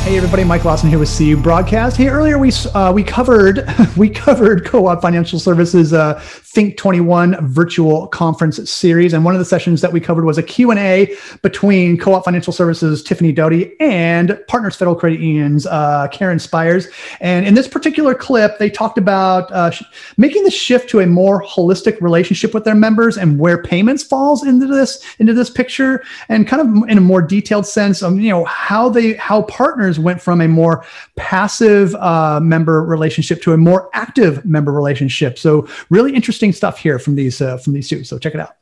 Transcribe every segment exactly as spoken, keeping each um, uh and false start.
Hey everybody, Mike Lawson here with C U Broadcast. Hey, earlier we uh, we covered we covered Co-op Financial Services uh, Think twenty-one virtual conference series, and one of the sessions that we covered was a Q and A between Co-op Financial Services Tiffany Doty and Partners Federal Credit Union's uh, Karen Spires. And in this particular clip, they talked about uh, sh- making the shift to a more holistic relationship with their members and where payments falls into this into this picture, and kind of in a more detailed sense, um, you know how they how partners went from a more passive uh, member relationship to a more active member relationship. So really interesting stuff here from these uh, from these two. So check it out.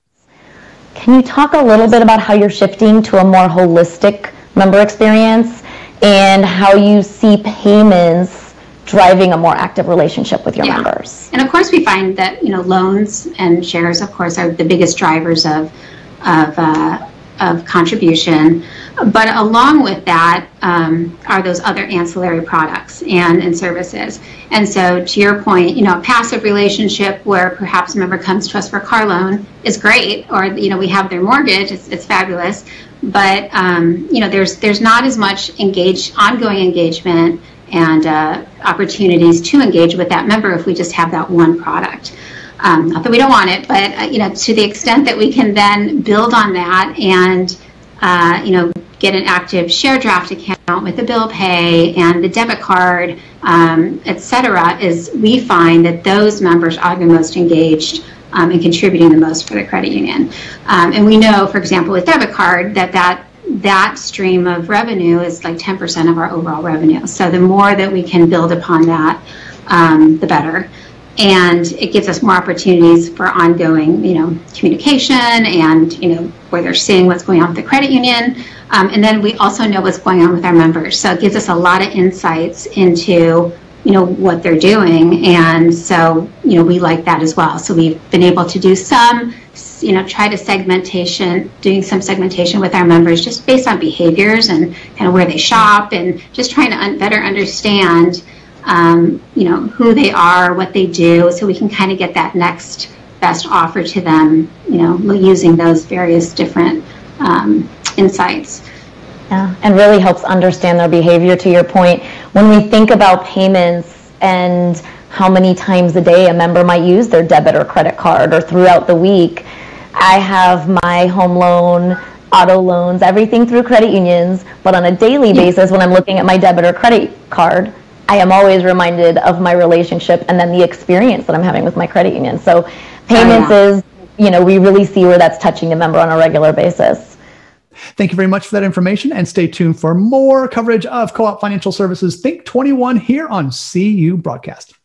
Can you talk a little bit about how you're shifting to a more holistic member experience and how you see payments driving a more active relationship with your yeah. members? And of course, we find that you know loans and shares, of course, are the biggest drivers of of uh, of contribution. But along with that um, are those other ancillary products and, and services. And so to your point, you know, a passive relationship where perhaps a member comes to us for a car loan is great, or, you know, we have their mortgage, it's, it's fabulous. But, um, you know, there's there's not as much engaged, ongoing engagement and uh, opportunities to engage with that member if we just have that one product. Um, not that we don't want it, but, uh, you know, to the extent that we can then build on that and, uh, you know, get an active share draft account with the bill pay and the debit card, um, et cetera, is we find that those members are the most engaged um, and contributing the most for the credit union. Um, and we know, for example, with debit card, that that that stream of revenue is like ten percent of our overall revenue. So the more that we can build upon that, um, the better. And it gives us more opportunities for ongoing, you know, communication and, you know, where they're seeing what's going on with the credit union. Um, and then we also know what's going on with our members. So it gives us a lot of insights into, you know, what they're doing. And so, you know, we like that as well. So we've been able to do some, you know, try to segmentation, doing some segmentation with our members just based on behaviors and kind of where they shop and just trying to un- better understand Um, you know, who they are, what they do, so we can kind of get that next best offer to them, you know, using those various different um, insights. Yeah, and really helps understand their behavior. To your point, when we think about payments and how many times a day a member might use their debit or credit card or throughout the week, I have my home loan, auto loans, everything through credit unions, but on a daily yeah. basis, when I'm looking at my debit or credit card, I am always reminded of my relationship and then the experience that I'm having with my credit union. So payments oh, yeah. is, you know, we really see where that's touching the member on a regular basis. Thank you very much for that information, and stay tuned for more coverage of Co-op Financial Services Think twenty-one here on C U Broadcast.